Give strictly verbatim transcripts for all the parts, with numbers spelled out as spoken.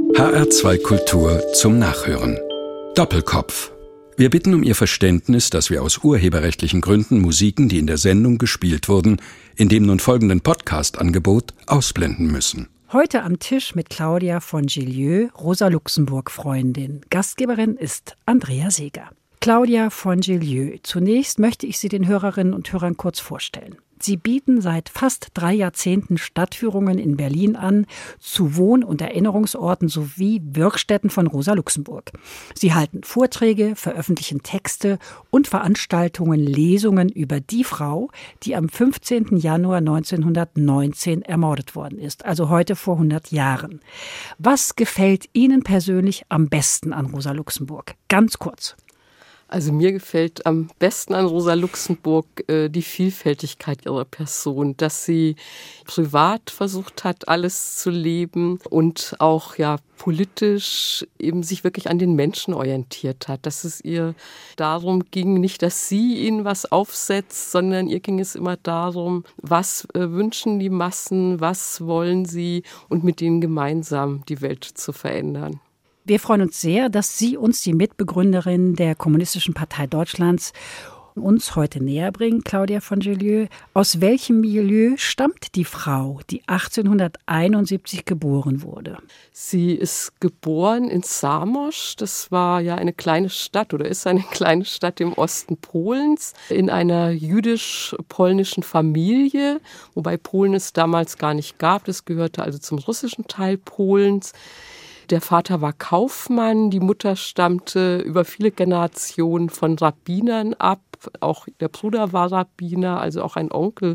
H R zwei Kultur zum Nachhören. Doppelkopf. Wir bitten um Ihr Verständnis, dass wir aus urheberrechtlichen Gründen Musiken, die in der Sendung gespielt wurden, in dem nun folgenden Podcast-Angebot ausblenden müssen. Heute am Tisch mit Claudia von Gillieu, Rosa-Luxemburg-Freundin. Gastgeberin ist Andrea Seeger. Claudia von Gillieu. Zunächst möchte ich Sie den Hörerinnen und Hörern kurz vorstellen. Sie bieten seit fast drei Jahrzehnten Stadtführungen in Berlin an, zu Wohn- und Erinnerungsorten sowie Wirkstätten von Rosa Luxemburg. Sie halten Vorträge, veröffentlichen Texte und Veranstaltungen, Lesungen über die Frau, die am fünfzehnten Januar neunzehnhundertneunzehn ermordet worden ist, also heute vor hundert Jahren. Was gefällt Ihnen persönlich am besten an Rosa Luxemburg? Ganz kurz. Also mir gefällt am besten an Rosa Luxemburg äh, die Vielfältigkeit ihrer Person, dass sie privat versucht hat, alles zu leben und auch ja politisch eben sich wirklich an den Menschen orientiert hat, dass es ihr darum ging, nicht, dass sie ihnen was aufsetzt, sondern ihr ging es immer darum, was äh, wünschen die Massen, was wollen sie und mit ihnen gemeinsam die Welt zu verändern. Wir freuen uns sehr, dass Sie uns, die Mitbegründerin der Kommunistischen Partei Deutschlands, uns heute näher bringen, Claudia von Gillieu. Aus welchem Milieu stammt die Frau, die achtzehnhunderteinundsiebzig geboren wurde? Sie ist geboren in Zamość. Das war ja eine kleine Stadt oder ist eine kleine Stadt im Osten Polens, in einer jüdisch-polnischen Familie, wobei Polen es damals gar nicht gab. Das gehörte also zum russischen Teil Polens. Der Vater war Kaufmann, die Mutter stammte über viele Generationen von Rabbinern ab. Auch der Bruder war Rabbiner, also auch ein Onkel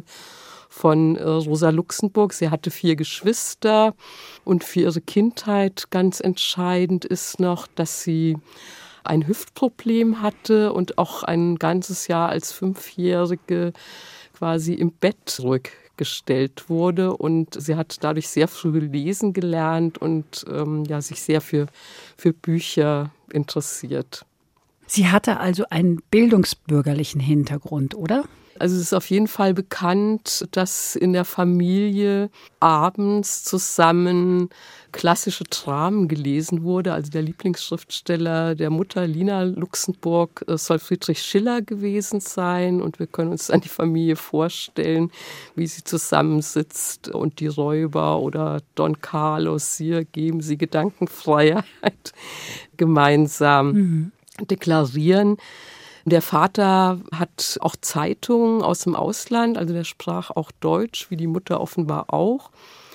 von Rosa Luxemburg. Sie hatte vier Geschwister und für ihre Kindheit ganz entscheidend ist noch, dass sie ein Hüftproblem hatte und auch ein ganzes Jahr als Fünfjährige quasi im Bett zurück gestellt wurde und sie hat dadurch sehr früh lesen gelernt und ähm, ja, sich sehr für, für Bücher interessiert. Sie hatte also einen bildungsbürgerlichen Hintergrund, oder? Also es ist auf jeden Fall bekannt, dass in der Familie abends zusammen klassische Dramen gelesen wurde. Also der Lieblingsschriftsteller der Mutter, Lina Luxemburg, soll Friedrich Schiller gewesen sein. Und wir können uns dann die Familie vorstellen, wie sie zusammensitzt und die Räuber oder Don Carlos, hier geben sie Gedankenfreiheit, gemeinsam mhm. deklarieren. Der Vater hat auch Zeitungen aus dem Ausland, also der sprach auch Deutsch, wie die Mutter offenbar auch,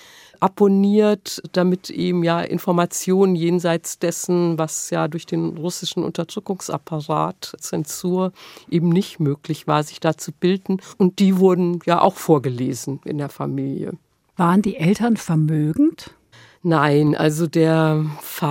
abonniert, damit eben ja Informationen jenseits dessen, was ja durch den russischen Unterdrückungsapparat, Zensur, eben nicht möglich war, sich da zu bilden. Und die wurden ja auch vorgelesen in der Familie. Waren die Eltern vermögend? Nein, also der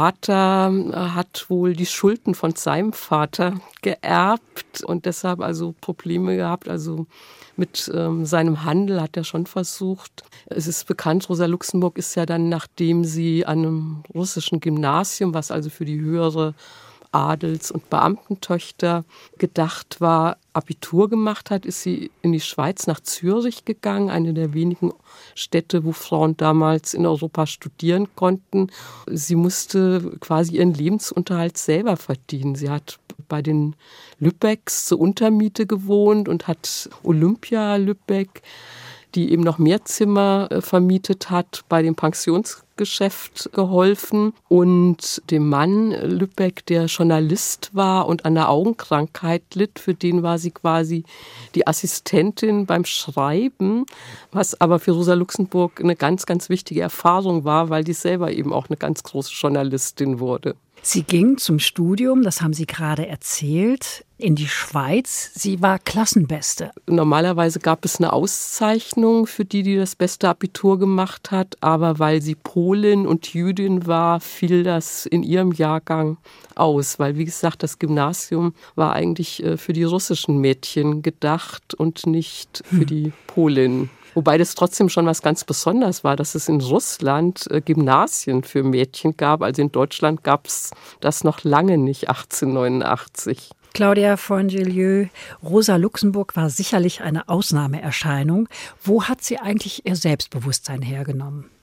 Vater hat wohl die Schulden von seinem Vater geerbt und deshalb also Probleme gehabt. Also mit ähm, seinem Handel hat er schon versucht. Es ist bekannt, Rosa Luxemburg ist ja dann, nachdem sie an einem russischen Gymnasium, was also für die höhere Adels- und Beamtentöchter gedacht war, Abitur gemacht hat, ist sie in die Schweiz nach Zürich gegangen, eine der wenigen Städte, wo Frauen damals in Europa studieren konnten. Sie musste quasi ihren Lebensunterhalt selber verdienen. Sie hat bei den Lübecks zur Untermiete gewohnt und hat Olympia Lübeck, die eben noch mehr Zimmer vermietet hat, bei dem Pensionsgeschäft geholfen. Und dem Mann Lübeck, der Journalist war und an einer Augenkrankheit litt, für den war sie quasi die Assistentin beim Schreiben, was aber für Rosa Luxemburg eine ganz, ganz wichtige Erfahrung war, weil die selber eben auch eine ganz große Journalistin wurde. Sie ging zum Studium, das haben Sie gerade erzählt, in die Schweiz. Sie war Klassenbeste. Normalerweise gab es eine Auszeichnung für die, die das beste Abitur gemacht hat. Aber weil sie Polin und Jüdin war, fiel das in ihrem Jahrgang aus. Weil, wie gesagt, das Gymnasium war eigentlich für die russischen Mädchen gedacht und nicht für die Polinnen. Wobei das trotzdem schon was ganz Besonderes war, dass es in Russland äh, Gymnasien für Mädchen gab. Also in Deutschland gab es das noch lange nicht, achtzehnhundertneunundachtzig. Claudia von Gillieu, Rosa Luxemburg war sicherlich eine Ausnahmeerscheinung. Wo hat sie eigentlich ihr Selbstbewusstsein hergenommen?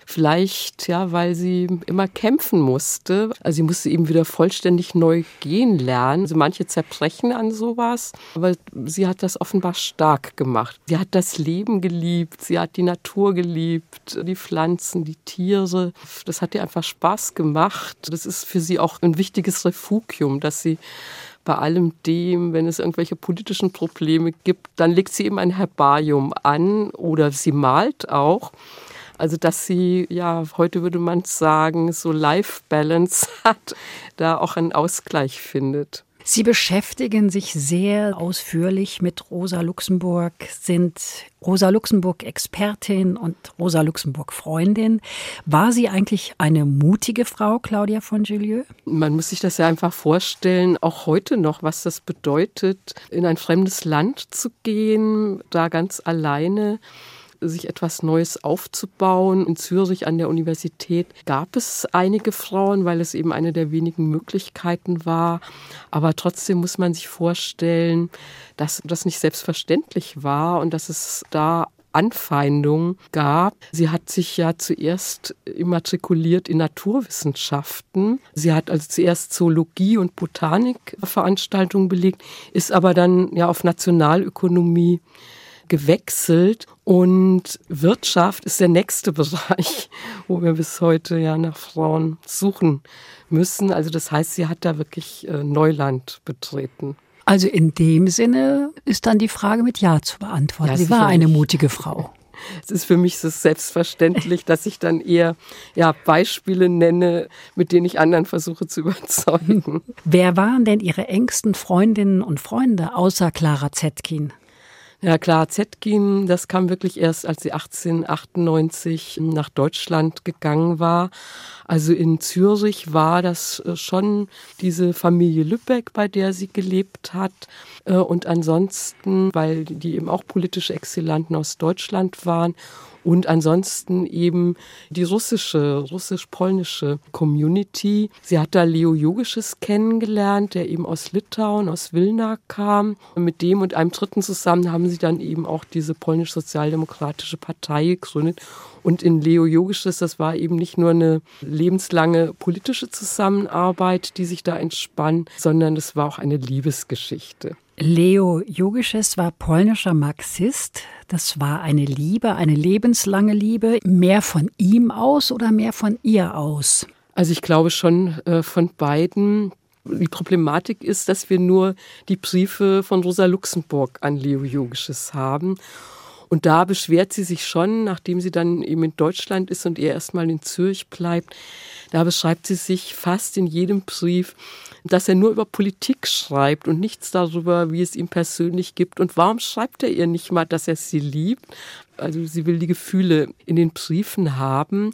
Vielleicht, ja, weil sie immer kämpfen musste. Also sie musste eben wieder vollständig neu gehen lernen. Also manche zerbrechen an sowas, aber sie hat das offenbar stark gemacht. Sie hat das Leben geliebt, sie hat die Natur geliebt, die Pflanzen, die Tiere. Das hat ihr einfach Spaß gemacht. Das ist für sie auch ein wichtiges Refugium, dass sie bei allem dem, wenn es irgendwelche politischen Probleme gibt, dann legt sie eben ein Herbarium an oder sie malt auch. Also dass sie, ja, heute würde man sagen, so Life-Balance hat, da auch einen Ausgleich findet. Sie beschäftigen sich sehr ausführlich mit Rosa Luxemburg, sind Rosa Luxemburg-Expertin und Rosa Luxemburg-Freundin. War sie eigentlich eine mutige Frau, Claudia von Gillieu? Man muss sich das ja einfach vorstellen, auch heute noch, was das bedeutet, in ein fremdes Land zu gehen, da ganz alleine sich etwas Neues aufzubauen. In Zürich an der Universität gab es einige Frauen, weil es eben eine der wenigen Möglichkeiten war. Aber trotzdem muss man sich vorstellen, dass das nicht selbstverständlich war und dass es da Anfeindungen gab. Sie hat sich ja zuerst immatrikuliert in Naturwissenschaften. Sie hat also zuerst Zoologie und Botanikveranstaltungen belegt, ist aber dann ja auf Nationalökonomie gewechselt und Wirtschaft ist der nächste Bereich, wo wir bis heute ja nach Frauen suchen müssen. Also das heißt, sie hat da wirklich äh, Neuland betreten. Also in dem Sinne ist dann die Frage mit Ja zu beantworten. Ja, sie war eine mutige Frau. Es ist für mich so selbstverständlich, dass ich dann eher ja, Beispiele nenne, mit denen ich anderen versuche zu überzeugen. Wer waren denn Ihre engsten Freundinnen und Freunde außer Clara Zetkin? Ja, Clara Zetkin, das kam wirklich erst, als sie achtzehnhundertachtundneunzig nach Deutschland gegangen war. Also in Zürich war das schon diese Familie Lübeck, bei der sie gelebt hat. Und ansonsten, weil die eben auch politische Exilanten aus Deutschland waren. Und ansonsten eben die russische, russisch-polnische Community. Sie hat da Leo Jogischis kennengelernt, der eben aus Litauen, aus Wilna kam. Und mit dem und einem Dritten zusammen haben sie dann eben auch diese polnisch-sozialdemokratische Partei gegründet. Und in Leo Jogischis, das war eben nicht nur eine lebenslange politische Zusammenarbeit, die sich da entspann, sondern das war auch eine Liebesgeschichte. Leo Jogischis war polnischer Marxist. Das war eine Liebe, eine lebenslange Liebe. Mehr von ihm aus oder mehr von ihr aus? Also ich glaube schon äh, von beiden. Die Problematik ist, dass wir nur die Briefe von Rosa Luxemburg an Leo Jogischis haben. Und da beschwert sie sich schon, nachdem sie dann eben in Deutschland ist und er erstmal in Zürich bleibt, da beschreibt sie sich fast in jedem Brief, dass er nur über Politik schreibt und nichts darüber, wie es ihm persönlich gibt. Und warum schreibt er ihr nicht mal, dass er sie liebt? Also sie will die Gefühle in den Briefen haben.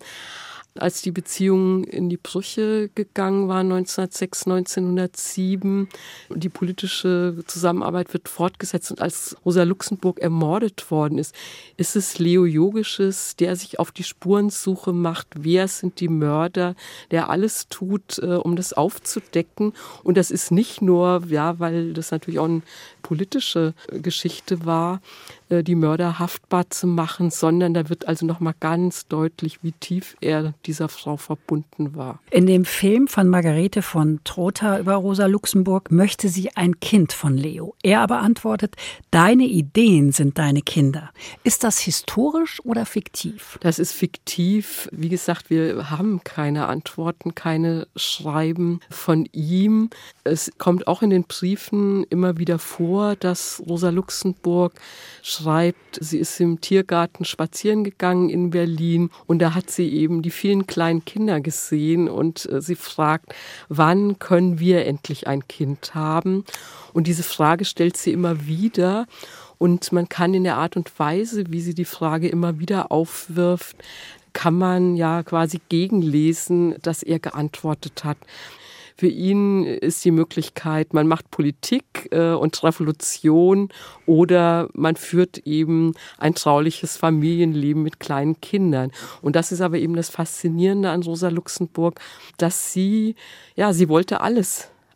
Als die Beziehung in die Brüche gegangen war, neunzehnhundertsechs, neunzehnhundertsieben, die politische Zusammenarbeit wird fortgesetzt und als Rosa Luxemburg ermordet worden ist, ist es Leo Jogischis, der sich auf die Spurensuche macht, wer sind die Mörder, der alles tut, äh, um das aufzudecken. Und das ist nicht nur, ja, weil das natürlich auch eine politische Geschichte war, die Mörder haftbar zu machen, sondern da wird also nochmal ganz deutlich, wie tief er dieser Frau verbunden war. In dem Film von Margarete von Trotha über Rosa Luxemburg möchte sie ein Kind von Leo. Er aber antwortet, deine Ideen sind deine Kinder. Ist das historisch oder fiktiv? Das ist fiktiv. Wie gesagt, wir haben keine Antworten, keine Schreiben von ihm. Es kommt auch in den Briefen immer wieder vor, dass Rosa Luxemburg schreibt, sie ist im Tiergarten spazieren gegangen in Berlin und da hat sie eben die vielen kleinen Kinder gesehen und sie fragt, wann können wir endlich ein Kind haben? Und diese Frage stellt sie immer wieder und man kann in der Art und Weise, wie sie die Frage immer wieder aufwirft, kann man ja quasi gegenlesen, dass er geantwortet hat. Für ihn ist die Möglichkeit, man macht Politik äh, und Revolution oder man führt eben ein trauliches Familienleben mit kleinen Kindern. Und das ist aber eben das Faszinierende an Rosa Luxemburg, dass sie, ja, sie wollte alles.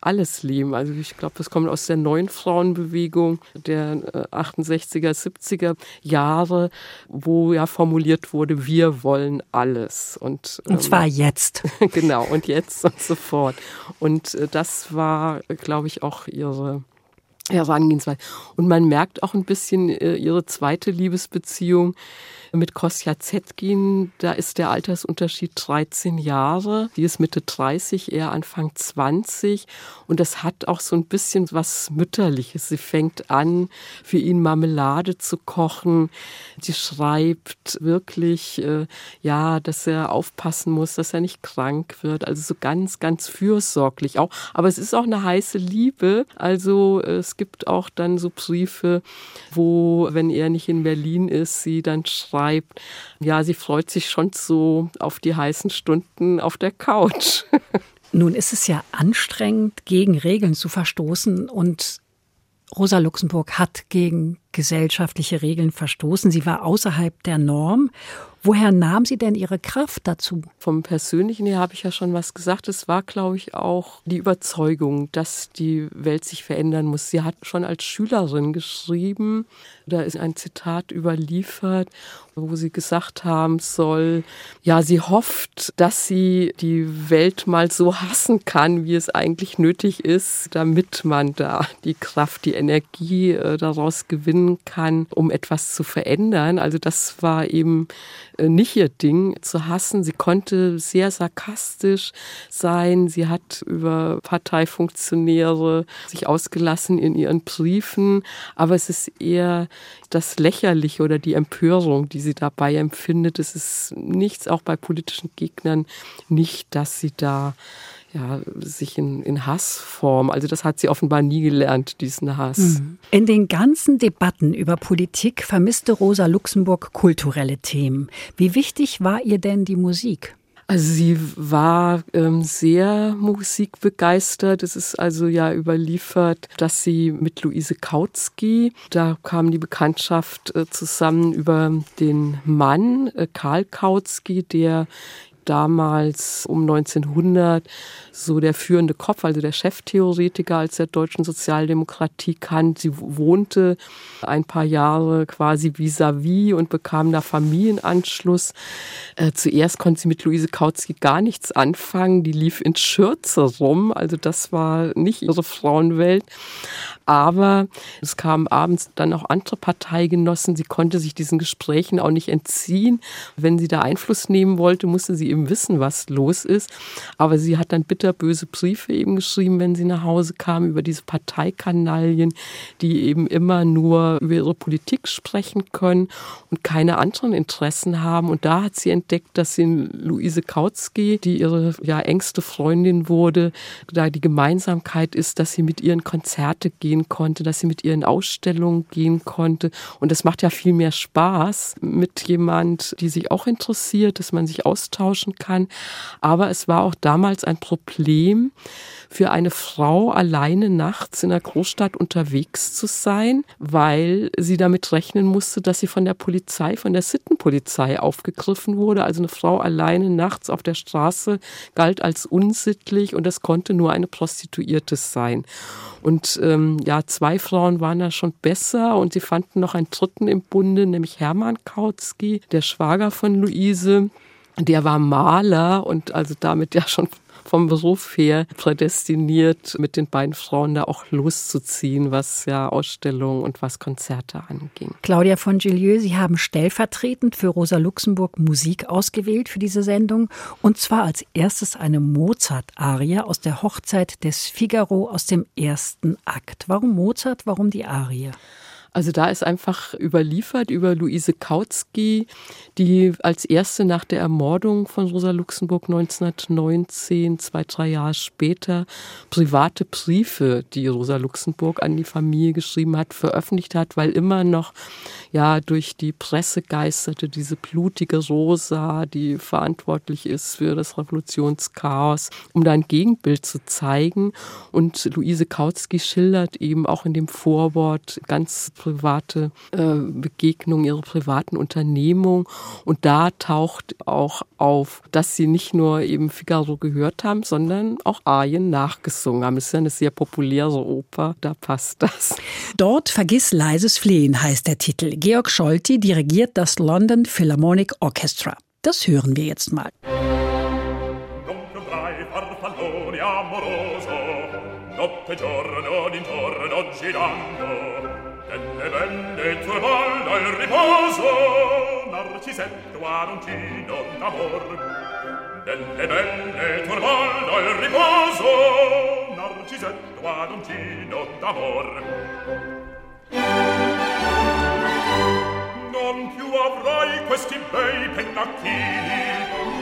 alles lieben. Also ich glaube, das kommt aus der neuen Frauenbewegung der achtundsechziger, siebziger Jahre, wo ja formuliert wurde, wir wollen alles. Und, und zwar ähm, jetzt. Genau, und jetzt und sofort. Und äh, das war, glaube ich, auch ihre Herangehensweise. Und man merkt auch ein bisschen äh, ihre zweite Liebesbeziehung mit Kostja Zetkin. Da ist der Altersunterschied dreizehn Jahre. Die ist Mitte dreißig, er Anfang zwanzig. Und das hat auch so ein bisschen was Mütterliches. Sie fängt an, für ihn Marmelade zu kochen. Sie schreibt wirklich, äh, ja, dass er aufpassen muss, dass er nicht krank wird. Also so ganz, ganz fürsorglich auch. Aber es ist auch eine heiße Liebe. Also äh, es gibt auch dann so Briefe, wo, wenn er nicht in Berlin ist, sie dann schreibt, ja, sie freut sich schon so auf die heißen Stunden auf der Couch. Nun ist es ja anstrengend, gegen Regeln zu verstoßen, und Rosa Luxemburg hat gegen gesellschaftliche Regeln verstoßen. Sie war außerhalb der Norm. Woher nahm sie denn ihre Kraft dazu? Vom Persönlichen her habe ich ja schon was gesagt. Es war, glaube ich, auch die Überzeugung, dass die Welt sich verändern muss. Sie hat schon als Schülerin geschrieben, da ist ein Zitat überliefert, wo sie gesagt haben soll, ja, sie hofft, dass sie die Welt mal so hassen kann, wie es eigentlich nötig ist, damit man da die Kraft, die Energie äh, daraus gewinnen kann, um etwas zu verändern. Also das war eben nicht ihr Ding, zu hassen. Sie konnte sehr sarkastisch sein. Sie hat über Parteifunktionäre sich ausgelassen in ihren Briefen. Aber es ist eher das Lächerliche oder die Empörung, die sie dabei empfindet. Es ist nichts, auch bei politischen Gegnern, nicht, dass sie da ja, sich in, in Hassform, also das hat sie offenbar nie gelernt, diesen Hass. In den ganzen Debatten über Politik vermisste Rosa Luxemburg kulturelle Themen. Wie wichtig war ihr denn die Musik? Also sie war ähm, sehr musikbegeistert. Es ist also ja überliefert, dass sie mit Luise Kautsky, da kam die Bekanntschaft äh, zusammen über den Mann, äh, Karl Kautsky, der damals um neunzehnhundert so der führende Kopf, also der Cheftheoretiker als der deutschen Sozialdemokratie kannte. Sie wohnte ein paar Jahre quasi vis-à-vis und bekam da Familienanschluss. Äh, zuerst konnte sie mit Luise Kautsky gar nichts anfangen. Die lief in Schürze rum, also das war nicht ihre Frauenwelt. Aber es kamen abends dann auch andere Parteigenossen. Sie konnte sich diesen Gesprächen auch nicht entziehen. Wenn sie da Einfluss nehmen wollte, musste sie eben wissen, was los ist. Aber sie hat dann bitterböse Briefe eben geschrieben, wenn sie nach Hause kam, über diese Parteikanalien, die eben immer nur über ihre Politik sprechen können und keine anderen Interessen haben. Und da hat sie entdeckt, dass sie Luise Kautsky, die ihre ja, engste Freundin wurde, da die Gemeinsamkeit ist, dass sie mit ihren Konzerte gehen konnte, dass sie mit ihren Ausstellungen gehen konnte. Und das macht ja viel mehr Spaß mit jemand, die sich auch interessiert, dass man sich austauschen kann. Aber es war auch damals ein Problem für eine Frau, alleine nachts in der Großstadt unterwegs zu sein, weil sie damit rechnen musste, dass sie von der Polizei, von der Sittenpolizei aufgegriffen wurde. Also eine Frau alleine nachts auf der Straße galt als unsittlich, und das konnte nur eine Prostituierte sein. Und ähm, ja, zwei Frauen waren da schon besser, und sie fanden noch einen dritten im Bunde, nämlich Hermann Kautsky, der Schwager von Luise. Der war Maler und also damit ja schon vom Beruf her prädestiniert, mit den beiden Frauen da auch loszuziehen, was ja Ausstellungen und was Konzerte anging. Claudia von Gillieu, Sie haben stellvertretend für Rosa Luxemburg Musik ausgewählt für diese Sendung, und zwar als erstes eine Mozart-Arie aus der Hochzeit des Figaro aus dem ersten Akt. Warum Mozart, warum die Arie? Also da ist einfach überliefert über Luise Kautsky, die als erste nach der Ermordung von Rosa Luxemburg neunzehnhundertneunzehn, zwei, drei Jahre später, private Briefe, die Rosa Luxemburg an die Familie geschrieben hat, veröffentlicht hat, weil immer noch ja durch die Presse geisterte diese blutige Rosa, die verantwortlich ist für das Revolutionschaos, um da ein Gegenbild zu zeigen. Und Luise Kautsky schildert eben auch in dem Vorwort ganz private äh, Begegnungen, ihre privaten Unternehmungen. Und da taucht auch auf, dass sie nicht nur eben Figaro gehört haben, sondern auch Arien nachgesungen haben. Das ist ja eine sehr populäre Oper, da passt das. Dort Vergiss leises Flehen heißt der Titel. Georg Scholti dirigiert das London Philharmonic Orchestra. Das hören wir jetzt mal. Notte e giorno d'intorno girando, delle belle tue balle al riposo, Narcisetto aroncino d'amor. Delle belle tue balle al riposo, Narcisetto aroncino d'amor. Non più avrai questi bei pennacchini.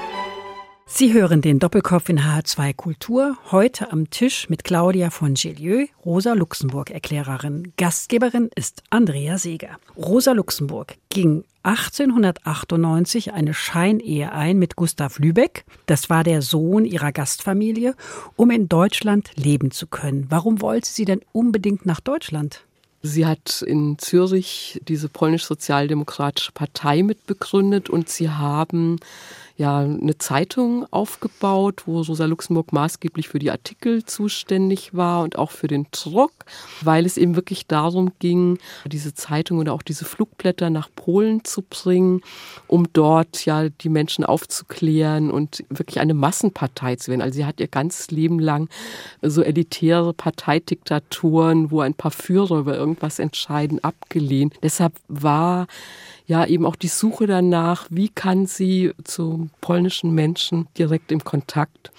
Sie hören den Doppelkopf in H R zwei Kultur, heute am Tisch mit Claudia von Gillieu, Rosa-Luxemburg-Erklärerin. Gastgeberin ist Andrea Seeger. Rosa Luxemburg ging achtzehnhundertachtundneunzig eine Scheinehe ein mit Gustav Lübeck, das war der Sohn ihrer Gastfamilie, um in Deutschland leben zu können. Warum wollte sie denn unbedingt nach Deutschland? Sie hat in Zürich diese polnisch-sozialdemokratische Partei mitbegründet und sie haben ja eine Zeitung aufgebaut, wo Rosa Luxemburg maßgeblich für die Artikel zuständig war und auch für den Druck, weil es eben wirklich darum ging, diese Zeitung oder auch diese Flugblätter nach Polen zu bringen, um dort ja die Menschen aufzuklären und wirklich eine Massenpartei zu werden. Also sie hat ihr ganzes Leben lang so elitäre Parteidiktaturen, wo ein paar Führer über irgendwas entscheiden, abgelehnt. Deshalb war ja eben auch die Suche danach, wie kann sie zu polnischen Menschen direkt im Kontakt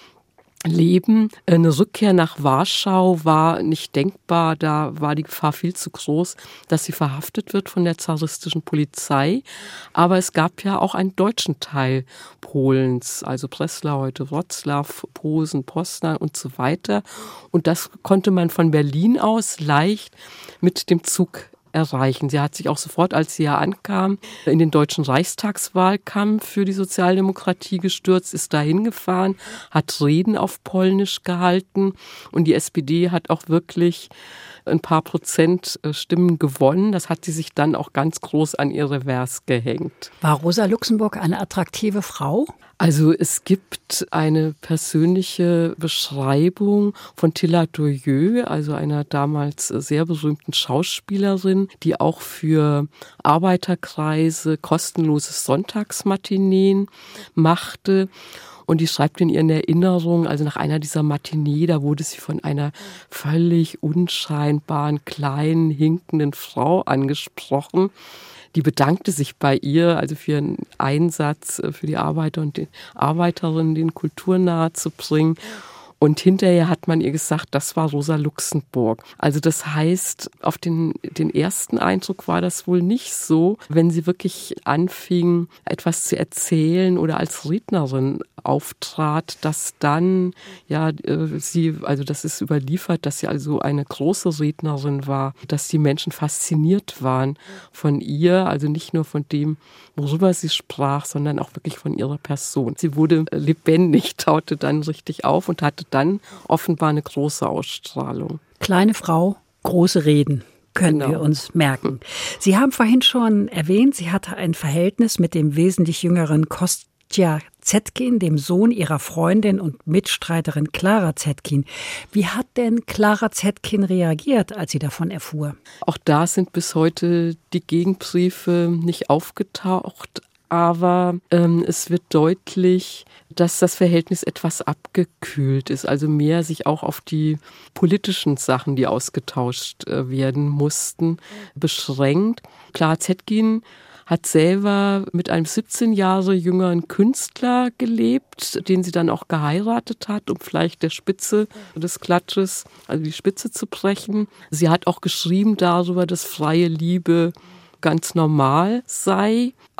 leben. Eine Rückkehr nach Warschau war nicht denkbar, da war die Gefahr viel zu groß, dass sie verhaftet wird von der zaristischen Polizei. Aber es gab ja auch einen deutschen Teil Polens, also Breslau, heute Wrocław, Posen, Poznan und so weiter. Und das konnte man von Berlin aus leicht mit dem Zug erreichen. Sie hat sich auch sofort, als sie ja ankam, in den deutschen Reichstagswahlkampf für die Sozialdemokratie gestürzt, ist da hingefahren, hat Reden auf Polnisch gehalten und die S P D hat auch wirklich ein paar Prozent Stimmen gewonnen. Das hat sie sich dann auch ganz groß an ihr Revers gehängt. War Rosa Luxemburg eine attraktive Frau? Also es gibt eine persönliche Beschreibung von Tilla Durieux, also einer damals sehr berühmten Schauspielerin, die auch für Arbeiterkreise kostenlose Sonntagsmatineen machte. Und die schreibt in ihren Erinnerungen, also nach einer dieser Matinee, da wurde sie von einer völlig unscheinbaren, kleinen, hinkenden Frau angesprochen. Die bedankte sich bei ihr, also für ihren Einsatz für die Arbeiter und die Arbeiterinnen, den Kultur nahe zu bringen. Und hinterher hat man ihr gesagt, das war Rosa Luxemburg. Also das heißt, auf den, den ersten Eindruck war das wohl nicht so, wenn sie wirklich anfing, etwas zu erzählen oder als Rednerin auftrat, dass dann, ja, sie, also das ist überliefert, dass sie also eine große Rednerin war, dass die Menschen fasziniert waren von ihr, also nicht nur von dem, worüber sie sprach, sondern auch wirklich von ihrer Person. Sie wurde lebendig, taute dann richtig auf und hatte dann offenbar eine große Ausstrahlung. Kleine Frau, große Reden. Können genau. wir uns merken. Sie haben vorhin schon erwähnt, sie hatte ein Verhältnis mit dem wesentlich jüngeren Kostja Zetkin, dem Sohn ihrer Freundin und Mitstreiterin Klara Zetkin. Wie hat denn Klara Zetkin reagiert, als sie davon erfuhr? Auch da sind bis heute die Gegenbriefe nicht aufgetaucht. Aber ähm, es wird deutlich, dass das Verhältnis etwas abgekühlt ist, also mehr sich auch auf die politischen Sachen, die ausgetauscht äh, werden mussten, beschränkt. Klara Zetkin hat selber mit einem siebzehn Jahre jüngeren Künstler gelebt, den sie dann auch geheiratet hat, um vielleicht der Spitze des Klatsches, also die Spitze zu brechen. Sie hat auch geschrieben darüber, dass freie Liebe ganz normal sei,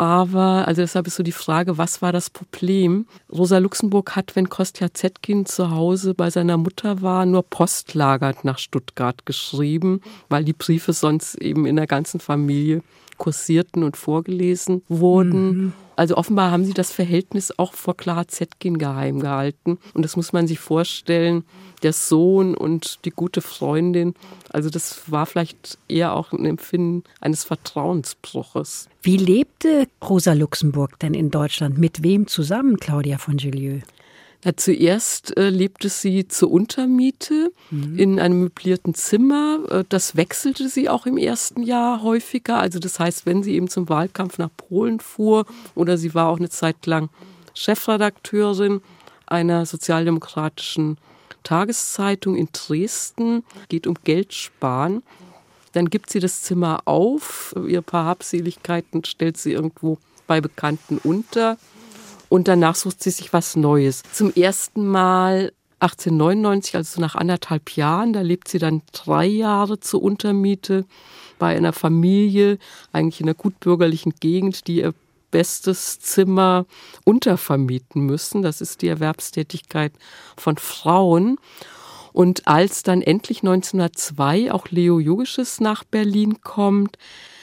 Aber, also deshalb ist so die Frage, was war das Problem? Rosa Luxemburg hat, wenn Kostja Zetkin zu Hause bei seiner Mutter war, nur postlagernd nach Stuttgart geschrieben, weil die Briefe sonst eben in der ganzen Familie kursierten und vorgelesen wurden. Mhm. Also offenbar haben sie das Verhältnis auch vor Clara Zetkin geheim gehalten. Und das muss man sich vorstellen, der Sohn und die gute Freundin, also das war vielleicht eher auch ein Empfinden eines Vertrauensbruches. Wie lebte Rosa Luxemburg denn in Deutschland? Mit wem zusammen, Claudia von Gillieu? Ja, zuerst äh, lebte sie zur Untermiete mhm. in einem möblierten Zimmer. Äh, das wechselte sie auch im ersten Jahr häufiger. Also das heißt, wenn sie eben zum Wahlkampf nach Polen fuhr oder sie war auch eine Zeit lang Chefredakteurin einer sozialdemokratischen Tageszeitung in Dresden, geht um Geld sparen. Dann gibt sie das Zimmer auf, ihr paar Habseligkeiten stellt sie irgendwo bei Bekannten unter. Und danach sucht sie sich was Neues. Zum ersten Mal achtzehnhundertneunundneunzig, also nach anderthalb Jahren, da lebt sie dann drei Jahre zur Untermiete bei einer Familie, eigentlich in einer gutbürgerlichen Gegend, die ihr bestes Zimmer untervermieten müssen. Das ist die Erwerbstätigkeit von Frauen. Und als dann endlich neunzehnhundertzwei auch Leo Jogisches nach Berlin kommt,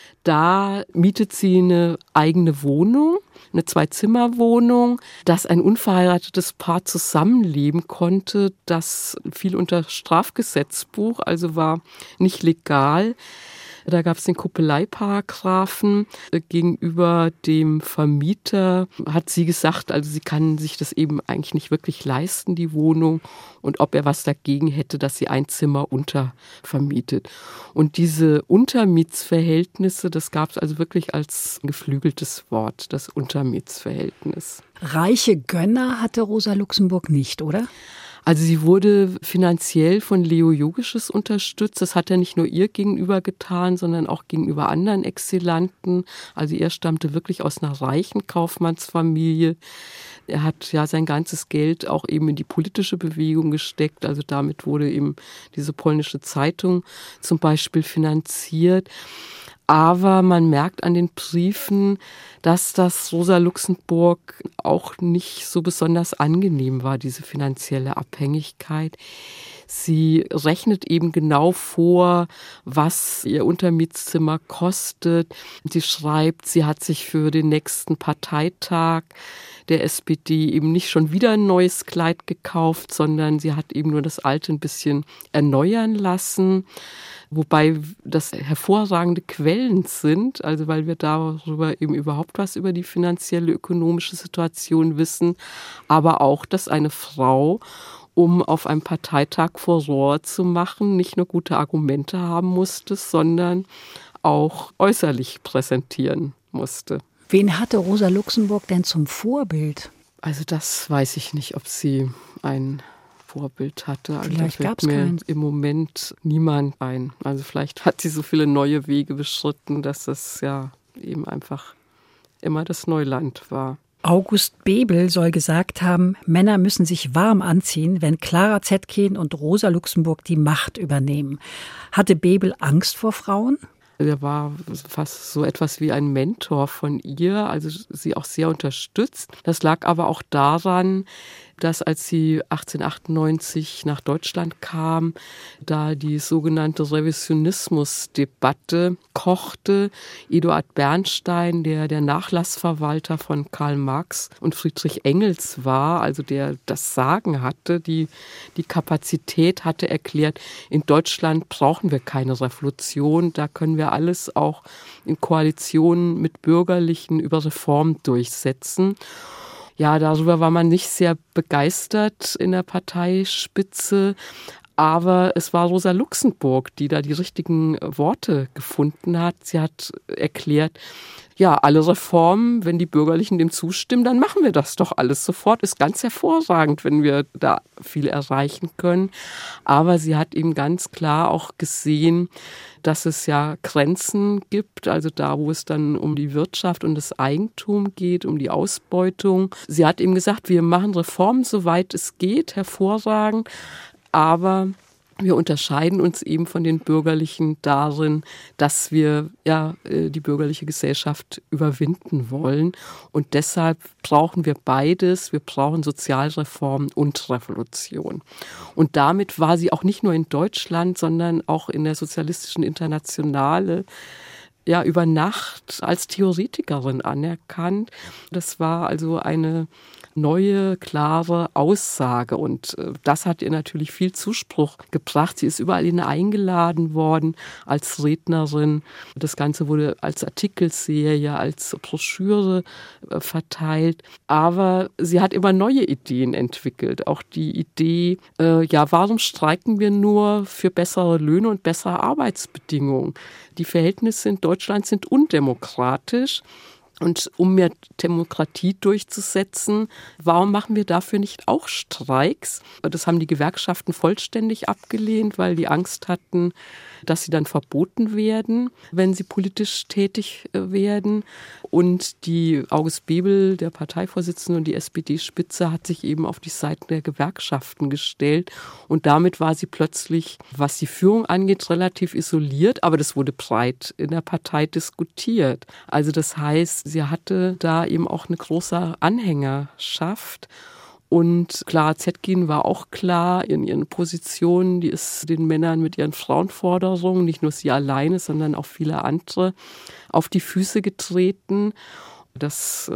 da mietet sie eine eigene Wohnung, eine Zwei-Zimmer-Wohnung, dass ein unverheiratetes Paar zusammenleben konnte. Das fiel unter Strafgesetzbuch, also war nicht legal. Da gab es den Kuppeleiparagraphen. Gegenüber dem Vermieter hat sie gesagt, also sie kann sich das eben eigentlich nicht wirklich leisten, die Wohnung, und ob er was dagegen hätte, dass sie ein Zimmer untervermietet. Und diese Untermietsverhältnisse, das gab es also wirklich als geflügeltes Wort, das Untermietsverhältnis. Reiche Gönner hatte Rosa Luxemburg nicht, oder? Also sie wurde finanziell von Leo Jogisches unterstützt. Das hat er nicht nur ihr gegenüber getan, sondern auch gegenüber anderen Exilanten. Also er stammte wirklich aus einer reichen Kaufmannsfamilie. Er hat ja sein ganzes Geld auch eben in die politische Bewegung gesteckt. Also damit wurde eben diese polnische Zeitung zum Beispiel finanziert. Aber man merkt an den Briefen, dass das Rosa Luxemburg auch nicht so besonders angenehm war, diese finanzielle Abhängigkeit. Sie rechnet eben genau vor, was ihr Untermietszimmer kostet. Sie schreibt, sie hat sich für den nächsten Parteitag der S P D eben nicht schon wieder ein neues Kleid gekauft, sondern sie hat eben nur das alte ein bisschen erneuern lassen. Wobei das hervorragende Quellen sind, also weil wir darüber eben überhaupt was über die finanzielle, ökonomische Situation wissen, aber auch, dass eine Frau, um auf einem Parteitag Furore zu machen, nicht nur gute Argumente haben musste, sondern auch äußerlich präsentieren musste. Wen hatte Rosa Luxemburg denn zum Vorbild? Also das weiß ich nicht, ob sie ein Vorbild hatte. Also vielleicht gab es keins. Im Moment niemand ein. Also vielleicht hat sie so viele neue Wege beschritten, dass es ja eben einfach immer das Neuland war. August Bebel soll gesagt haben, Männer müssen sich warm anziehen, wenn Clara Zetkin und Rosa Luxemburg die Macht übernehmen. Hatte Bebel Angst vor Frauen? Er war fast so etwas wie ein Mentor von ihr, also sie auch sehr unterstützt. Das lag aber auch daran, dass als sie achtzehnhundertachtundneunzig nach Deutschland kam, da die sogenannte Revisionismusdebatte kochte. Eduard Bernstein, der der Nachlassverwalter von Karl Marx und Friedrich Engels war, also der das Sagen hatte, die, die Kapazität hatte, erklärt, in Deutschland brauchen wir keine Revolution, da können wir alles auch in Koalitionen mit Bürgerlichen über Reform durchsetzen. Ja, darüber war man nicht sehr begeistert in der Parteispitze, aber es war Rosa Luxemburg, die da die richtigen Worte gefunden hat. Sie hat erklärt, ja, alle Reformen, wenn die Bürgerlichen dem zustimmen, dann machen wir das doch alles sofort. Ist ganz hervorragend, wenn wir da viel erreichen können. Aber sie hat eben ganz klar auch gesehen, dass es ja Grenzen gibt, also da, wo es dann um die Wirtschaft und das Eigentum geht, um die Ausbeutung. Sie hat eben gesagt, wir machen Reformen, soweit es geht, hervorragend, aber Wir unterscheiden uns eben von den Bürgerlichen darin, dass wir ja die bürgerliche Gesellschaft überwinden wollen. Und deshalb brauchen wir beides. Wir brauchen Sozialreform und Revolution. Und damit war sie auch nicht nur in Deutschland, sondern auch in der Sozialistischen Internationale ja über Nacht als Theoretikerin anerkannt. Das war also eine neue, klare Aussage. Und das hat ihr natürlich viel Zuspruch gebracht. Sie ist überall hin eingeladen worden als Rednerin. Das Ganze wurde als Artikelserie, als Broschüre verteilt. Aber sie hat immer neue Ideen entwickelt. Auch die Idee, äh, ja, warum streiken wir nur für bessere Löhne und bessere Arbeitsbedingungen? Die Verhältnisse in Deutschland sind undemokratisch. Und um mehr Demokratie durchzusetzen, warum machen wir dafür nicht auch Streiks? Das haben die Gewerkschaften vollständig abgelehnt, weil die Angst hatten, dass sie dann verboten werden, wenn sie politisch tätig werden. Und die August Bebel, der Parteivorsitzende, und die S P D-Spitze hat sich eben auf die Seite der Gewerkschaften gestellt. Und damit war sie plötzlich, was die Führung angeht, relativ isoliert. Aber das wurde breit in der Partei diskutiert. Also das heißt, sie hatte da eben auch eine große Anhängerschaft. Und Clara Zetkin war auch klar in ihren Positionen, die ist den Männern mit ihren Frauenforderungen, nicht nur sie alleine, sondern auch viele andere, auf die Füße getreten. Das äh,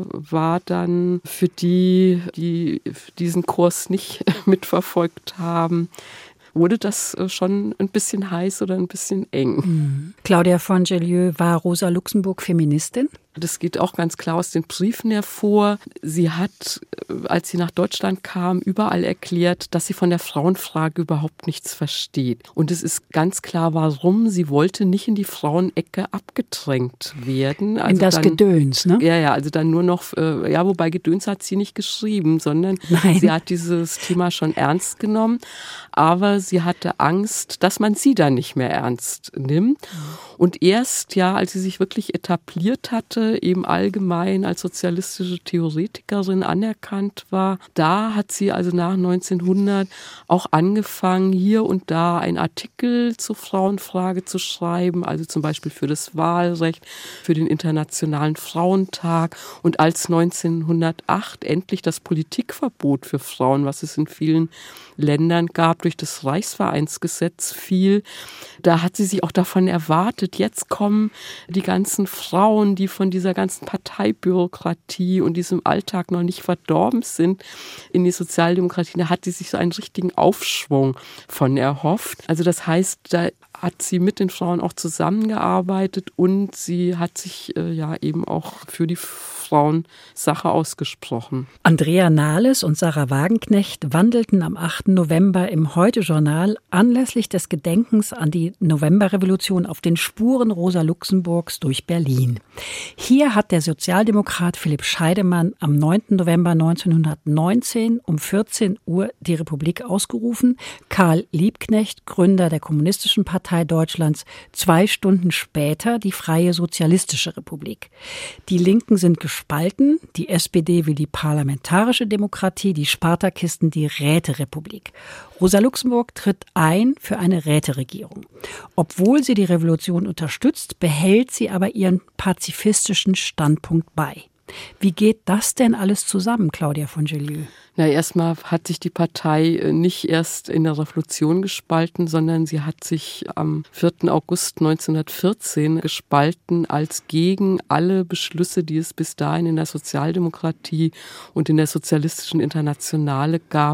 war dann für die, die diesen Kurs nicht mitverfolgt haben, wurde das schon ein bisschen heiß oder ein bisschen eng. Mhm. Claudia von Gelieu, war Rosa Luxemburg Feministin? Das geht auch ganz klar aus den Briefen hervor. Sie hat, als sie nach Deutschland kam, überall erklärt, dass sie von der Frauenfrage überhaupt nichts versteht. Und es ist ganz klar, warum. Sie wollte nicht in die Frauenecke abgedrängt werden. Also in das dann, Gedöns, ne? Ja, ja, also dann nur noch, ja, wobei Gedöns hat sie nicht geschrieben, sondern Nein. sie hat dieses Thema schon ernst genommen. Aber sie hatte Angst, dass man sie dann nicht mehr ernst nimmt. Und erst, ja, als sie sich wirklich etabliert hatte, eben allgemein als sozialistische Theoretikerin anerkannt war, da hat sie also nach neunzehnhundert auch angefangen, hier und da einen Artikel zur Frauenfrage zu schreiben, also zum Beispiel für das Wahlrecht, für den Internationalen Frauentag. Und als neunzehnhundertacht endlich das Politikverbot für Frauen, was es in vielen Ländern gab, durch das Reichsvereinsgesetz fiel, da hat sie sich auch davon erwartet, jetzt kommen die ganzen Frauen, die von dieser ganzen Parteibürokratie und diesem Alltag noch nicht verdorben sind, in die Sozialdemokratie. Da hat sie sich so einen richtigen Aufschwung von erhofft. Also das heißt, da hat sie mit den Frauen auch zusammengearbeitet und sie hat sich äh, ja eben auch für die Frauensache ausgesprochen. Andrea Nahles und Sarah Wagenknecht wandelten am achten November im Heute-Journal anlässlich des Gedenkens an die Novemberrevolution auf den Spuren Rosa Luxemburgs durch Berlin. Hier hat der Sozialdemokrat Philipp Scheidemann am neunten November neunzehnhundertneunzehn um vierzehn Uhr die Republik ausgerufen. Karl Liebknecht, Gründer der Kommunistischen Partei Deutschlands, zwei Stunden später die Freie Sozialistische Republik. Die Linken sind gespalten. Die S P D will die parlamentarische Demokratie, die Spartakisten die Räterepublik. Rosa Luxemburg tritt ein für eine Räteregierung. Obwohl sie die Revolution unterstützt, behält sie aber ihren pazifistischen Standpunkt bei. Wie geht das denn alles zusammen, Claudia von Gelieu? Na, erstmal hat sich die Partei nicht erst in der Revolution gespalten, sondern sie hat sich am vierten August neunzehnhundertvierzehn gespalten, als gegen alle Beschlüsse, die es bis dahin in der Sozialdemokratie und in der Sozialistischen Internationale gab,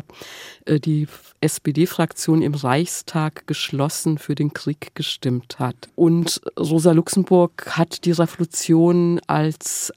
die S P D-Fraktion im Reichstag geschlossen für den Krieg gestimmt hat. Und Rosa Luxemburg hat die Revolution als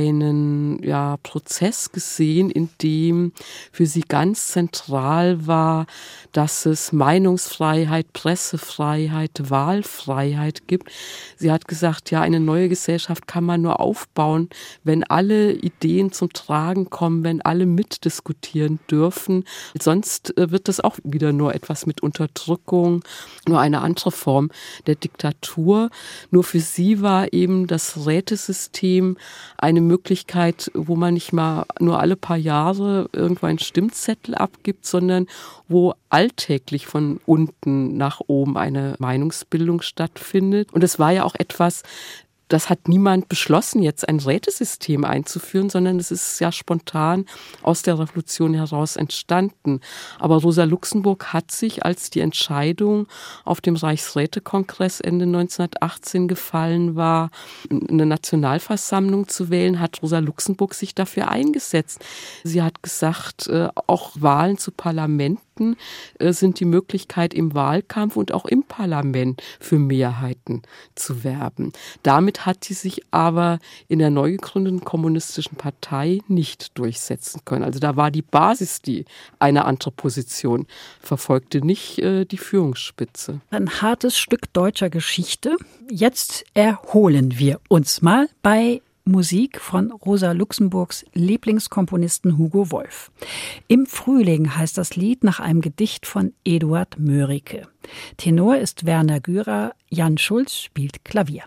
einen ja, Prozess gesehen, in dem für sie ganz zentral war, dass es Meinungsfreiheit, Pressefreiheit, Wahlfreiheit gibt. Sie hat gesagt, ja, eine neue Gesellschaft kann man nur aufbauen, wenn alle Ideen zum Tragen kommen, wenn alle mitdiskutieren dürfen. Sonst wird das auch wieder nur etwas mit Unterdrückung, nur eine andere Form der Diktatur. Nur für sie war eben das Rätesystem eine Möglichkeit, wo man nicht mal nur alle paar Jahre irgendwann einen Stimmzettel abgibt, sondern wo alltäglich von unten nach oben eine Meinungsbildung stattfindet. Und es war ja auch etwas, das hat niemand beschlossen, jetzt ein Rätesystem einzuführen, sondern es ist ja spontan aus der Revolution heraus entstanden. Aber Rosa Luxemburg hat sich, als die Entscheidung auf dem Reichsrätekongress Ende neunzehnhundertachtzehn gefallen war, eine Nationalversammlung zu wählen, hat Rosa Luxemburg sich dafür eingesetzt. Sie hat gesagt, auch Wahlen zu Parlamenten sind die Möglichkeit, im Wahlkampf und auch im Parlament für Mehrheiten zu werben. Damit hat sie sich aber in der neu gegründeten kommunistischen Partei nicht durchsetzen können. Also da war die Basis, die eine andere Position verfolgte, nicht äh, die Führungsspitze. Ein hartes Stück deutscher Geschichte. Jetzt erholen wir uns mal bei Musik von Rosa Luxemburgs Lieblingskomponisten Hugo Wolf. Im Frühling heißt das Lied nach einem Gedicht von Eduard Mörike. Tenor ist Werner Gürer, Jan Schulz spielt Klavier.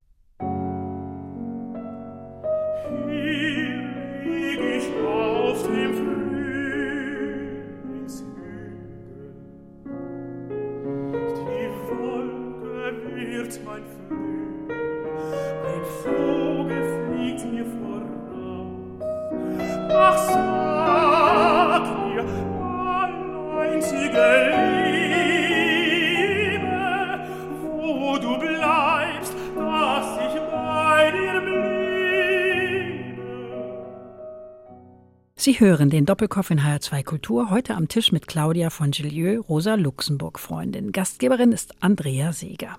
Mein Flügel, ein Vogel fliegt mir voraus. Ach, sag mir, einzige Liebe, wo du bleibst, dass ich bei dir bliebe. Sie hören den Doppelkopf in H R zwei Kultur, heute am Tisch mit Claudia von Gillieu, Rosa Luxemburg Freundin. Gastgeberin ist Andrea Seeger.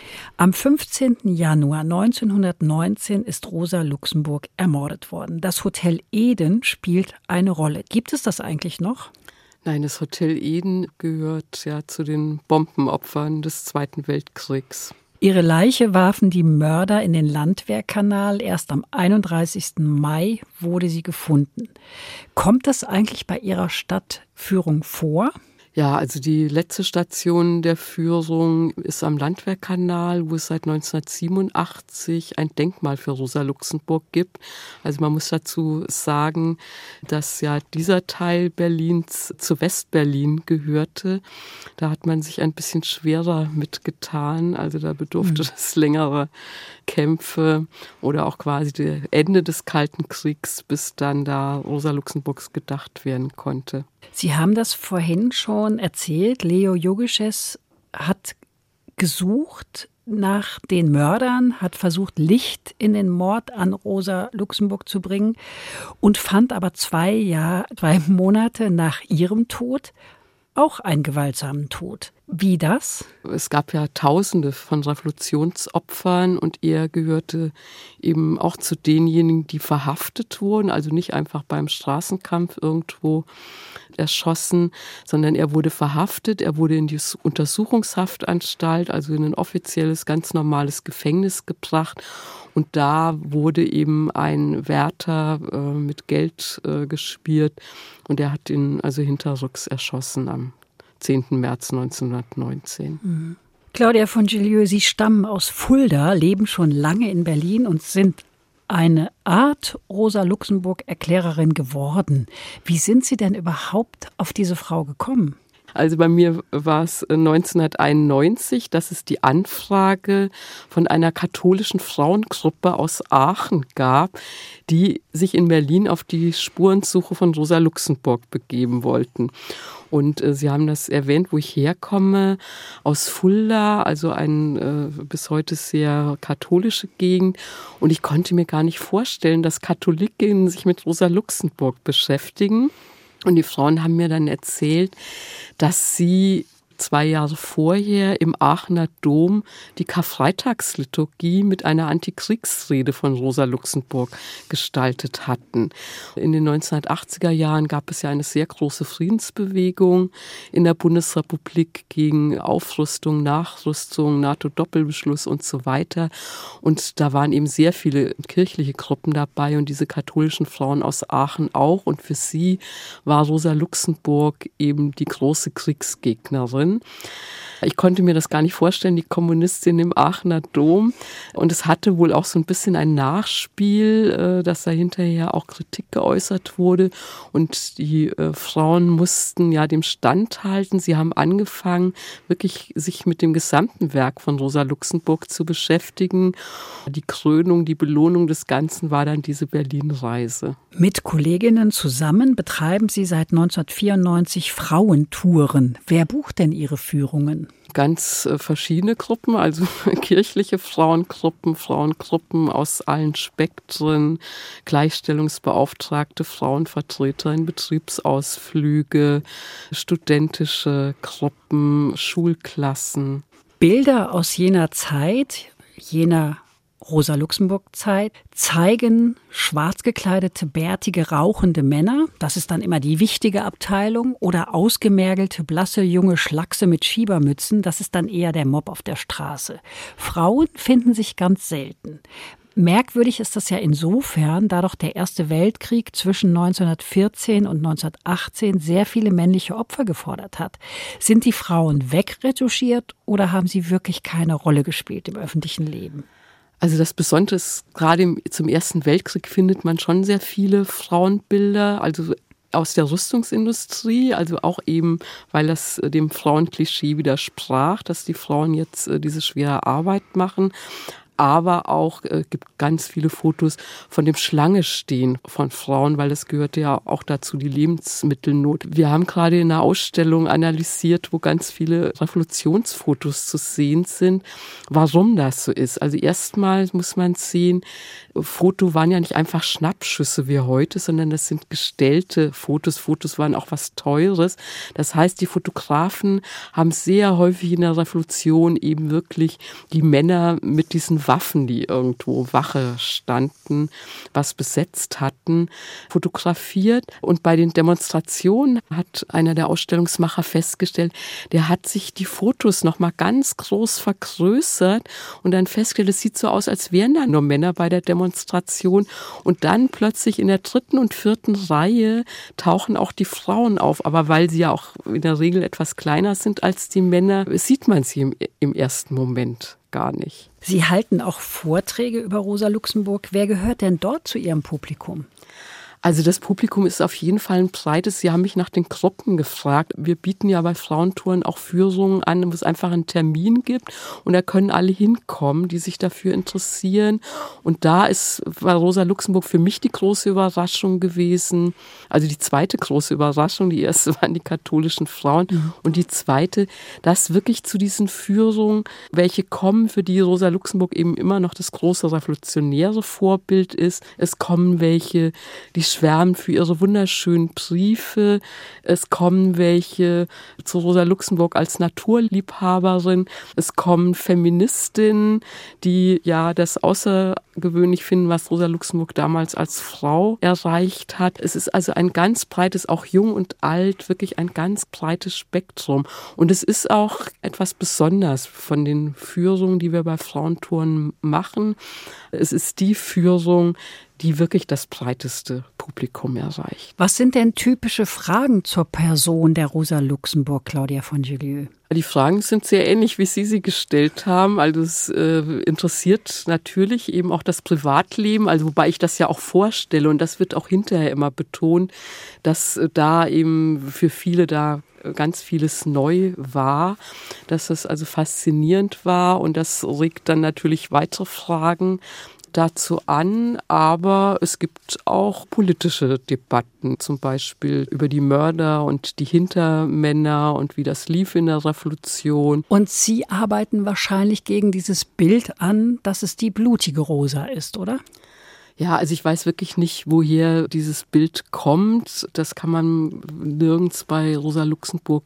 Am fünfzehnten Januar neunzehnhundertneunzehn ist Rosa Luxemburg ermordet worden. Das Hotel Eden spielt eine Rolle. Gibt es das eigentlich noch? Nein, das Hotel Eden gehört ja zu den Bombenopfern des Zweiten Weltkriegs. Ihre Leiche warfen die Mörder in den Landwehrkanal. Erst am einunddreißigsten Mai wurde sie gefunden. Kommt das eigentlich bei Ihrer Stadtführung vor? Ja, also die letzte Station der Führung ist am Landwehrkanal, wo es seit neunzehnhundertsiebenundachtzig ein Denkmal für Rosa Luxemburg gibt. Also man muss dazu sagen, dass ja dieser Teil Berlins zu Westberlin gehörte. Da hat man sich ein bisschen schwerer mitgetan. Also da bedurfte mhm. es längere Kämpfe oder auch quasi das Ende des Kalten Kriegs, bis dann da Rosa Luxemburgs gedacht werden konnte. Sie haben das vorhin schon erzählt. Leo Jogiches hat gesucht nach den Mördern, hat versucht, Licht in den Mord an Rosa Luxemburg zu bringen und fand aber zwei Jahr, zwei Monate nach ihrem Tod auch einen gewaltsamen Tod. Wie das? Es gab ja Tausende von Revolutionsopfern und er gehörte eben auch zu denjenigen, die verhaftet wurden, also nicht einfach beim Straßenkampf irgendwo erschossen, sondern er wurde verhaftet, er wurde in die Untersuchungshaftanstalt, also in ein offizielles, ganz normales Gefängnis gebracht. Und da wurde eben ein Wärter äh, mit Geld äh, gespielt und er hat ihn also hinterrücks erschossen am zehnten März neunzehnhundertneunzehn. Mhm. Claudia von Gillieu, Sie stammen aus Fulda, leben schon lange in Berlin und sind eine Art Rosa Luxemburg-Erklärerin geworden. Wie sind Sie denn überhaupt auf diese Frau gekommen? Also bei mir war es neunzehnhunderteinundneunzig, dass es die Anfrage von einer katholischen Frauengruppe aus Aachen gab, die sich in Berlin auf die Spurensuche von Rosa Luxemburg begeben wollten. Und äh, Sie haben das erwähnt, wo ich herkomme, aus Fulda, also eine äh, bis heute sehr katholische Gegend. Und ich konnte mir gar nicht vorstellen, dass Katholikinnen sich mit Rosa Luxemburg beschäftigen. Und die Frauen haben mir dann erzählt, dass sie zwei Jahre vorher im Aachener Dom die Karfreitagsliturgie mit einer Antikriegsrede von Rosa Luxemburg gestaltet hatten. In den neunzehnhundertachtziger Jahren gab es ja eine sehr große Friedensbewegung in der Bundesrepublik gegen Aufrüstung, Nachrüstung, NATO-Doppelbeschluss und so weiter. Und da waren eben sehr viele kirchliche Gruppen dabei und diese katholischen Frauen aus Aachen auch. Und für sie war Rosa Luxemburg eben die große Kriegsgegnerin. drin. Ich konnte mir das gar nicht vorstellen, die Kommunistin im Aachener Dom. Und es hatte wohl auch so ein bisschen ein Nachspiel, dass da hinterher auch Kritik geäußert wurde. Und die äh, Frauen mussten ja dem standhalten. Sie haben angefangen, wirklich sich mit dem gesamten Werk von Rosa Luxemburg zu beschäftigen. Die Krönung, die Belohnung des Ganzen war dann diese Berlin-Reise. Mit Kolleginnen zusammen betreiben Sie seit neunzehnhundertvierundneunzig Frauentouren. Wer bucht denn Ihre Führungen? Ganz äh, verschiedene Gruppen, also kirchliche Frauengruppen, Frauengruppen aus allen Spektren, Gleichstellungsbeauftragte, Frauenvertreter in Betriebsausflüge, studentische Gruppen, Schulklassen. Bilder aus jener Zeit, jener Rosa-Luxemburg-Zeit, zeigen schwarz gekleidete, bärtige, rauchende Männer. Das ist dann immer die wichtige Abteilung. Oder ausgemergelte, blasse, junge Schlachse mit Schiebermützen. Das ist dann eher der Mob auf der Straße. Frauen finden sich ganz selten. Merkwürdig ist das ja insofern, da doch der Erste Weltkrieg zwischen neunzehnhundertvierzehn und neunzehnhundertachtzehn sehr viele männliche Opfer gefordert hat. Sind die Frauen wegretuschiert oder haben sie wirklich keine Rolle gespielt im öffentlichen Leben? Also das Besondere ist, gerade zum Ersten Weltkrieg findet man schon sehr viele Frauenbilder, also aus der Rüstungsindustrie, also auch eben, weil das dem Frauenklischee widersprach, dass die Frauen jetzt diese schwere Arbeit machen. Aber auch äh, gibt ganz viele Fotos von dem Schlangestehen von Frauen, weil das gehört ja auch dazu, die Lebensmittelnot. Wir haben gerade in einer Ausstellung analysiert, wo ganz viele Revolutionsfotos zu sehen sind, warum das so ist. Also erstmal muss man sehen, Foto waren ja nicht einfach Schnappschüsse wie heute, sondern das sind gestellte Fotos. Fotos waren auch was Teures. Das heißt, die Fotografen haben sehr häufig in der Revolution eben wirklich die Männer mit diesen Waffen, die irgendwo Wache standen, was besetzt hatten, fotografiert. Und bei den Demonstrationen hat einer der Ausstellungsmacher festgestellt, der hat sich die Fotos nochmal ganz groß vergrößert und dann festgestellt, es sieht so aus, als wären da nur Männer bei der Demonstration. Und dann plötzlich in der dritten und vierten Reihe tauchen auch die Frauen auf. Aber weil sie ja auch in der Regel etwas kleiner sind als die Männer, sieht man sie im, im ersten Moment gar nicht. Sie halten auch Vorträge über Rosa Luxemburg. Wer gehört denn dort zu Ihrem Publikum? Also das Publikum ist auf jeden Fall ein breites. Sie haben mich nach den Gruppen gefragt. Wir bieten ja bei Frauentouren auch Führungen an, wo es einfach einen Termin gibt. Und da können alle hinkommen, die sich dafür interessieren. Und da ist, war Rosa Luxemburg für mich die große Überraschung gewesen. Also die zweite große Überraschung. Die erste waren die katholischen Frauen. Mhm. Und die zweite, dass wirklich zu diesen Führungen, welche kommen, für die Rosa Luxemburg eben immer noch das große revolutionäre Vorbild ist. Es kommen welche, die schwärmen für ihre wunderschönen Briefe. Es kommen welche zu Rosa Luxemburg als Naturliebhaberin. Es kommen Feministinnen, die ja das außergewöhnlich finden, was Rosa Luxemburg damals als Frau erreicht hat. Es ist also ein ganz breites, auch jung und alt, wirklich ein ganz breites Spektrum. Und es ist auch etwas Besonderes von den Führungen, die wir bei Frauentouren machen. Es ist die Führung, die wirklich das breiteste Publikum erreicht. Was sind denn typische Fragen zur Person der Rosa Luxemburg, Claudia von Gillieu? Die Fragen sind sehr ähnlich, wie Sie sie gestellt haben. Also es äh, interessiert natürlich eben auch das Privatleben, also wobei ich das ja auch vorstelle und das wird auch hinterher immer betont, dass äh, da eben für viele da ganz vieles neu war, dass es also faszinierend war und das regt dann natürlich weitere Fragen dazu an, aber es gibt auch politische Debatten, zum Beispiel über die Mörder und die Hintermänner und wie das lief in der Revolution. Und Sie arbeiten wahrscheinlich gegen dieses Bild an, dass es die blutige Rosa ist, oder? Ja, also ich weiß wirklich nicht, woher dieses Bild kommt. Das kann man nirgends bei Rosa Luxemburg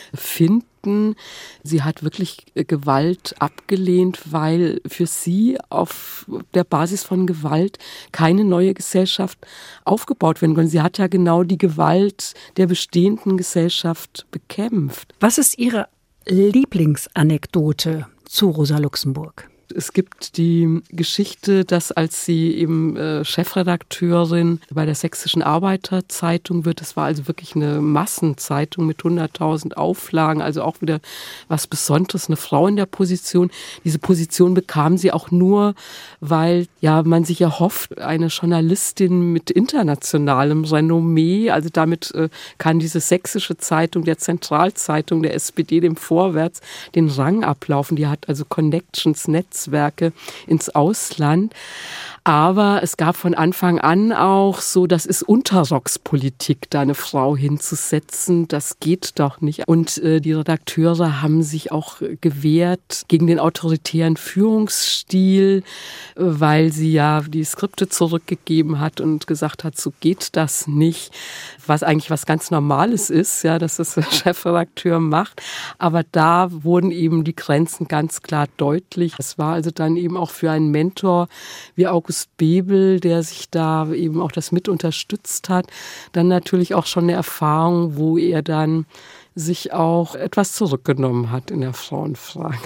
finden. Sie hat wirklich Gewalt abgelehnt, weil für sie auf der Basis von Gewalt keine neue Gesellschaft aufgebaut werden kann. Sie hat ja genau die Gewalt der bestehenden Gesellschaft bekämpft. Was ist Ihre Lieblingsanekdote zu Rosa Luxemburg? Es gibt die Geschichte, dass als sie eben äh, Chefredakteurin bei der Sächsischen Arbeiterzeitung wird, das war also wirklich eine Massenzeitung mit hunderttausend Auflagen, also auch wieder was Besonderes, eine Frau in der Position. Diese Position bekam sie auch nur, weil ja man sich erhofft, eine Journalistin mit internationalem Renommee, also damit äh, kann diese sächsische Zeitung, der Zentralzeitung der S P D, dem Vorwärts, den Rang ablaufen. Die hat also Connections, Netzwerke ins Ausland. Aber es gab von Anfang an auch so, das ist Unterrockspolitik, da eine Frau hinzusetzen. Das geht doch nicht. Und äh, die Redakteure haben sich auch gewehrt gegen den autoritären Führungsstil, weil sie ja die Skripte zurückgegeben hat und gesagt hat, so geht das nicht. Was eigentlich was ganz Normales ist, ja, dass das der Chefredakteur macht. Aber da wurden eben die Grenzen ganz klar deutlich. Es war also dann eben auch für einen Mentor wie August Bebel, der sich da eben auch das mit unterstützt hat, dann natürlich auch schon eine Erfahrung, wo er dann sich auch etwas zurückgenommen hat in der Frauenfrage.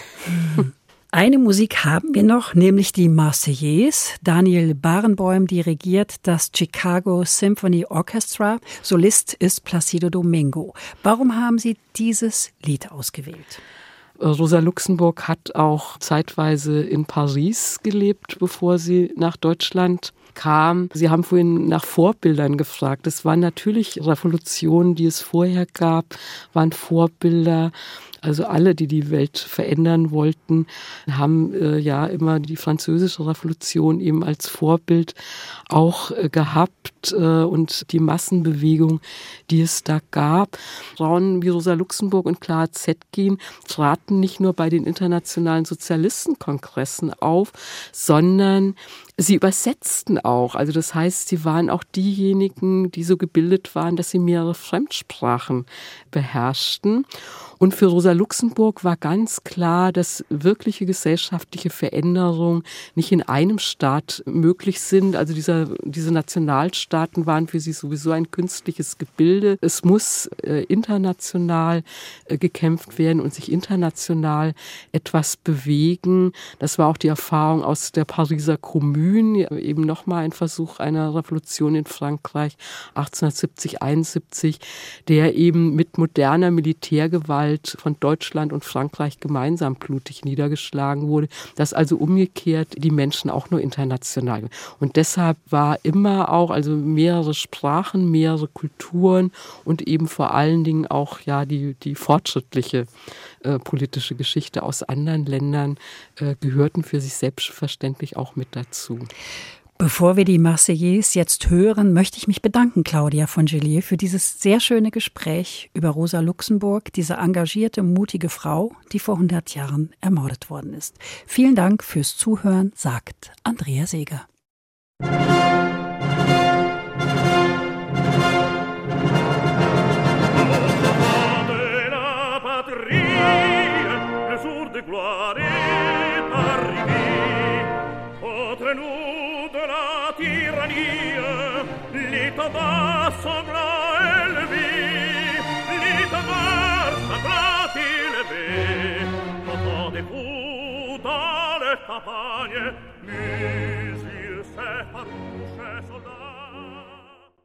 Eine Musik haben wir noch, nämlich die Marseillaise. Daniel Barenboim dirigiert das Chicago Symphony Orchestra. Solist ist Placido Domingo. Warum haben Sie dieses Lied ausgewählt? Rosa Luxemburg hat auch zeitweise in Paris gelebt, bevor sie nach Deutschland kam. Sie haben vorhin nach Vorbildern gefragt. Es waren natürlich Revolutionen, die es vorher gab, waren Vorbilder. Also alle, die die Welt verändern wollten, haben äh, ja immer die französische Revolution eben als Vorbild auch äh, gehabt äh, und die Massenbewegung, die es da gab. Frauen wie Rosa Luxemburg und Clara Zetkin traten nicht nur bei den internationalen Sozialistenkongressen auf, sondern sie übersetzten auch. Also das heißt, sie waren auch diejenigen, die so gebildet waren, dass sie mehrere Fremdsprachen beherrschten. Und für Rosa Luxemburg war ganz klar, dass wirkliche gesellschaftliche Veränderungen nicht in einem Staat möglich sind. Also dieser, diese Nationalstaaten waren für sie sowieso ein künstliches Gebilde. Es muss äh, international äh, gekämpft werden und sich international etwas bewegen. Das war auch die Erfahrung aus der Pariser Kommune, eben nochmal ein Versuch einer Revolution in Frankreich achtzehnhundertsiebzig, einundsiebzig, der eben mit moderner Militärgewalt von Deutschland und Frankreich gemeinsam blutig niedergeschlagen wurde, dass also umgekehrt die Menschen auch nur international. Und deshalb war immer auch, also mehrere Sprachen, mehrere Kulturen und eben vor allen Dingen auch ja die, die fortschrittliche äh, politische Geschichte aus anderen Ländern äh, gehörten für sich selbstverständlich auch mit dazu. Bevor wir die Marseillaise jetzt hören, möchte ich mich bedanken, Claudia von Gillier, für dieses sehr schöne Gespräch über Rosa Luxemburg, diese engagierte, mutige Frau, die vor hundert Jahren ermordet worden ist. Vielen Dank fürs Zuhören, sagt Andrea Seeger. L'état bas sembla élevé, l'état bas sembla élevé. Entendez-vous dans les campagnes, musique, c'est farouche, soldats.